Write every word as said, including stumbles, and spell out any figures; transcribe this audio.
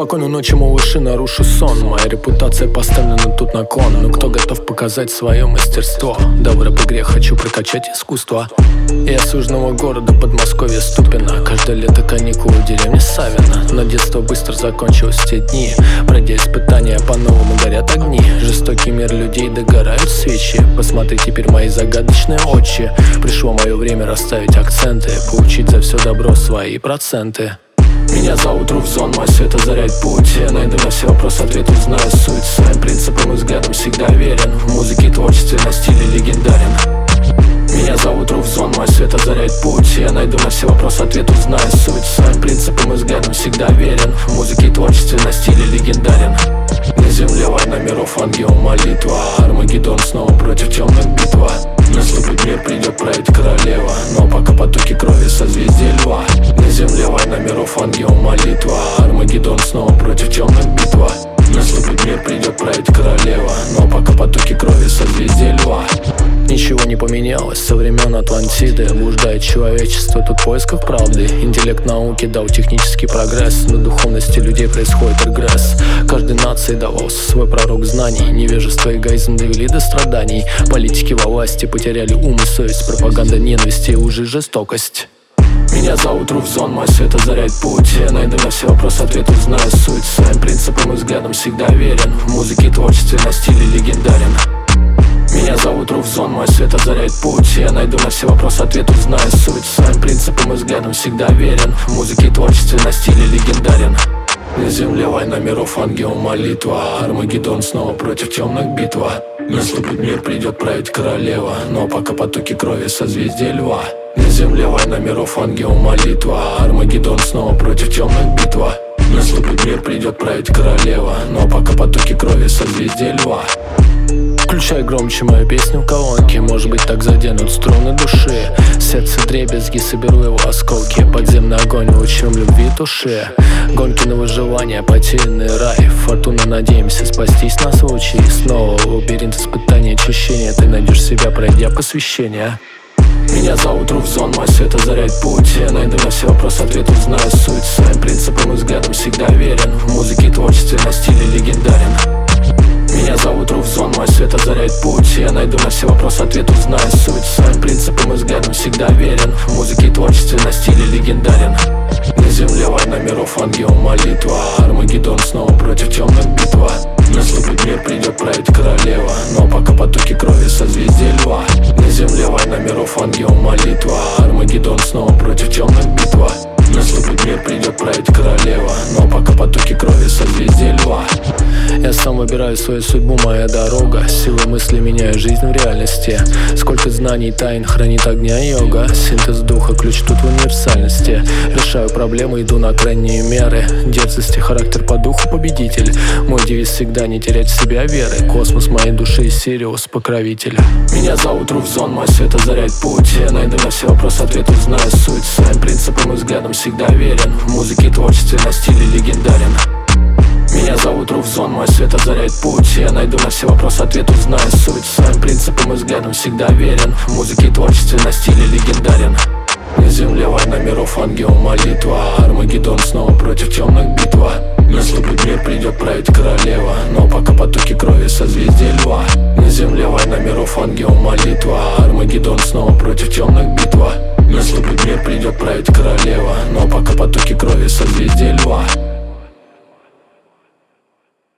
Спокойной ночи, малыши, нарушу сон. Моя репутация поставлена тут на кон. Но кто готов показать свое мастерство? Да в рэп-игре хочу прокачать искусство. Я с южного города Подмосковья Ступино. Каждое лето каникулы в деревне Савино. Но детство быстро закончилось в те дни. Пройдя испытания, по-новому горят огни. Жестокий мир людей, догорают свечи. Посмотри теперь мои загадочные очи. Пришло мое время расставить акценты, получить за все добро свои проценты. Меня зовут Руфзон, мой свет озаряет путь. Я найду на все вопросы ответ, узнаю суть. Своим принципам и взглядам всегда верен. В музыке и творчестве на стиле легендарен. Меня зовут Руфзон, мой свет озаряет путь. Я найду на все вопросы ответ, узнаю суть. Своим принципам и взглядам всегда верен. В музыке и творчестве на стиле легендарен. На земле война миров, ангел молитва. Армагеддон снова против темных битва. Наступит мир, придет править королева. Но пока потоки крови созвездия льва. На земле война миров, ангел молитва. Армагеддон снова против темных битва. Наступит мир, придет править королева. Но пока потоки крови созвездия льва. Ничего не поменялось со времен Атлантиды. Блуждает человечество тут в поисках правды. Интеллект науки дал технический прогресс. На духовности людей происходит регресс. Каждой нации давался свой пророк знаний. Невежество и эгоизм довели до страданий. Политики во власти потеряли ум и совесть. Пропаганда ненависти и лжи, жестокость. Меня зовут Руфзон, мой свет озаряет путь. Я найду на все вопросы ответ, узнаю суть. Своим принципам и взглядам всегда верен. В музыке и творчестве на стиле легендарен. Меня зовут Руфзон, мой свет озаряет путь. Я найду на все вопросы ответ, узнаю суть. Своим принципам и взглядам всегда верен. В музыке и творчестве на стиле легендарен. На земле война миров, ангел молитва. Армагеддон снова против темных битва. Наступит мир, придет править королева. Но пока потоки крови созвездия льва. На земле война миров, ангел молитва. Армагеддон снова против темных битва. Наступит мир, придет править королева. Но пока потоки крови созвездия льва. Включай громче мою песню в колонке. Может быть, так заденут струны души. Сердце дребезги, соберу его осколки. Подземный огонь лучом любви туши. Гонки на выживание, потерянный рай. Фортуна, надеемся спастись на случай. Снова лабиринт испытаний, очищения. Ты найдешь себя, пройдя посвящение. Меня зовут Руфзон, мой свет озаряет путь. Я найду на все вопросы ответ, узнаю суть. Своим принципам и взглядам всегда верен. В музыке и творчестве на стиле легендарен. Меня зовут Руфзон, мой свет озаряет путь. Я найду на все вопросы ответ, узнаю суть. Своим принципам и взглядам всегда верен. В музыке и творчестве на стиле легендарен. На земле война миров, ангел молитва. Армагеддон снова против темных битва. Наступит мир, придет править королева. Но пока потоки крови созвездия льва. На земле война миров, ангел молитва. Армагеддон снова против темных битва. Наступит мир, придет править королева. Но пока потоки крови созвездия льва. Я сам выбираю свою судьбу, моя дорога. Силой мысли меняю жизнь в реальности. Сколько знаний, тайн хранит огня йога. Синтез духа, ключ тут в универсальности. Решаю проблемы, иду на крайние меры. Дерзость и характер по духу победитель. Мой девиз всегда не терять в себя веры. Космос моей души, Сириус покровитель. Меня зовут Руфзон, мой свет озаряет путь. Я найду на все вопросы ответ, узнаю суть. Своим принципам и взглядам всегда верен. В музыке и творчестве на стиле легендарен. Меня зовут Руфзон, мой свет озаряет путь. Я найду на все вопросы ответ, узнаю суть. Своим принципам и взглядам всегда верен. В музыке и творчестве на стиле легендарен. На земле война миров, ангел молитва. Армагеддон снова против темных битва. Наступит мир, придет править королева. Но пока потоки крови созвездия льва. На земле война миров, ангел молитва. Армагеддон снова против темных битва. Наступит мир, придет править королева. Но пока потоки крови созвездия льва.